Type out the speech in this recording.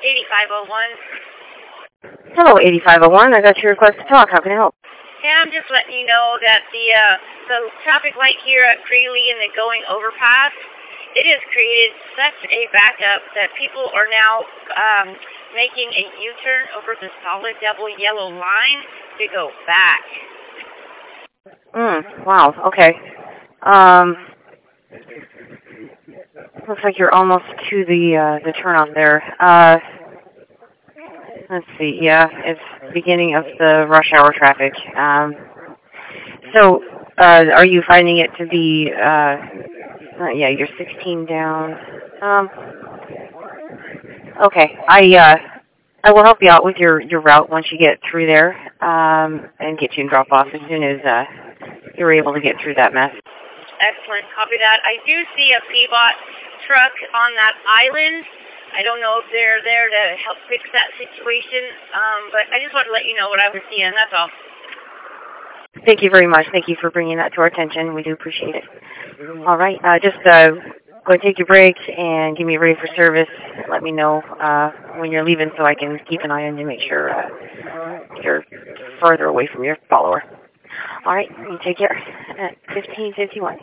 8501. Hello, 8501. I got your request to talk. How can I help? Yeah, I'm just letting you know that the traffic light here at Greeley and the going overpass, it has created such a backup that people are now making a U-turn over the solid double yellow line to go back. Wow. Okay. Looks like you're almost to the turnoff there. Let's see. Yeah, it's beginning of the rush hour traffic. So, are you finding it to be? Yeah, you're 16 down. Okay. I will help you out with your route once you get through there, and get you and drop off as soon as you're able to get through that mess. Excellent. Copy that. I do see a Peabot truck on that island. I don't know if they're there to help fix that situation, but I just wanted to let you know what I was seeing. That's all. Thank you very much. Thank you for bringing that to our attention. We do appreciate it. All right. Just go and take your break and give me ready for service. Let me know when you're leaving so I can keep an eye on you and make sure you're further away from your follower. All right. You take care. At 15:51.